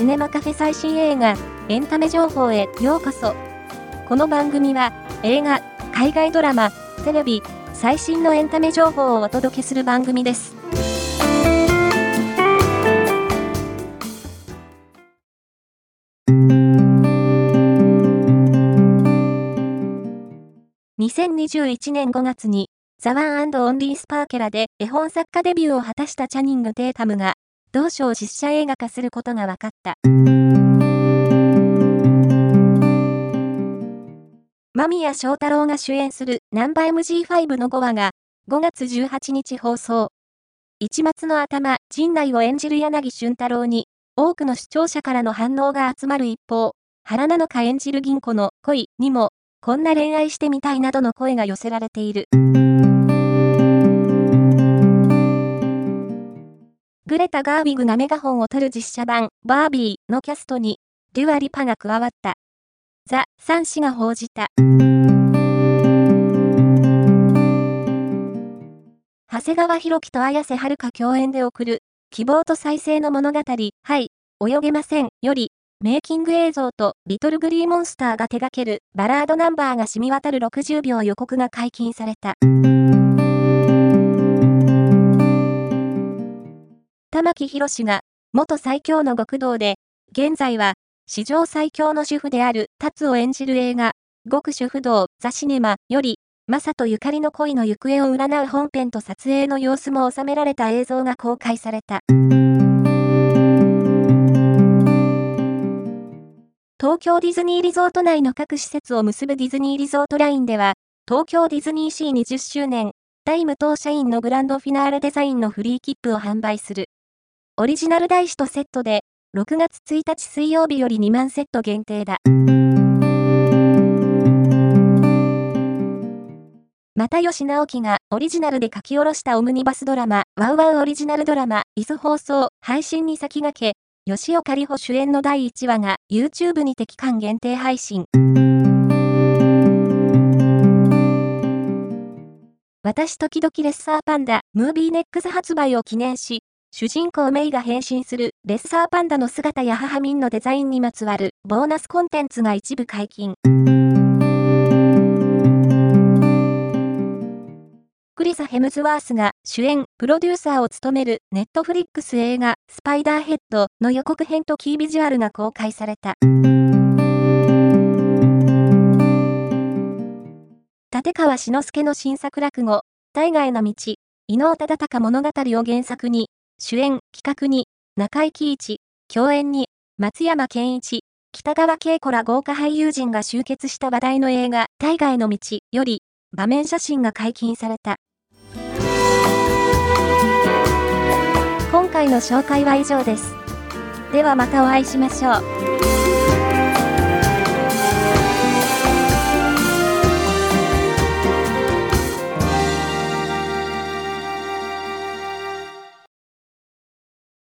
シネマカフェ最新映画、エンタメ情報へようこそ。この番組は、映画、海外ドラマ、テレビ、最新のエンタメ情報をお届けする番組です。2021年5月に、ザ・ワン&オンリー・スパーケラで絵本作家デビューを果たしたチャニング・テータムが、同書を実写映画化することが分かった。間宮祥太朗が主演するナンバ MG5 の5話が5月18日放送。一末の頭、陣内を演じる柳俊太郎に多くの視聴者からの反応が集まる一方、原菜乃華演じる銀子の恋にもこんな恋愛してみたいなどの声が寄せられている。グレタ・ガーウィグがメガホンを取る実写版バービーのキャストにデュア・リパが加わった。ザ・サン紙が報じた。長谷川博己と綾瀬はるか共演で送る希望と再生の物語、はい、泳げませんよりメイキング映像とリトルグリーモンスターが手掛けるバラードナンバーが染み渡る60秒予告が解禁された。玉木宏が元最強の極道で、現在は史上最強の主婦である達を演じる映画、極主婦道ザ・シネマより、マサとゆかりの恋の行方を占う本編と撮影の様子も収められた映像が公開された。東京ディズニーリゾート内の各施設を結ぶディズニーリゾートラインでは、東京ディズニーシー20周年、タイム当社員のグランドフィナーレデザインのフリー切符を販売する。オリジナル台紙とセットで、6月1日水曜日より2万セット限定だ。又吉直樹がオリジナルで書き下ろしたオムニバスドラマ、ワウワウオリジナルドラマ、伊豆放送、配信に先駆け、吉岡里帆主演の第1話が YouTube にて期間限定配信。私時々レッサーパンダ、ムービーネックス発売を記念し、主人公メイが変身するレッサーパンダの姿や母ミンのデザインにまつわるボーナスコンテンツが一部解禁。クリス・ヘムズワースが主演、プロデューサーを務めるネットフリックス映画スパイダーヘッドの予告編とキービジュアルが公開された。立川志の輔の新作落語、大河への道、伊能忠敬物語を原作に、主演、企画に、中井貴一、共演に、松山ケンイチ、北川景子ら豪華俳優陣が集結した話題の映画、大河への道より、場面写真が解禁された。今回の紹介は以上です。ではまたお会いしましょう。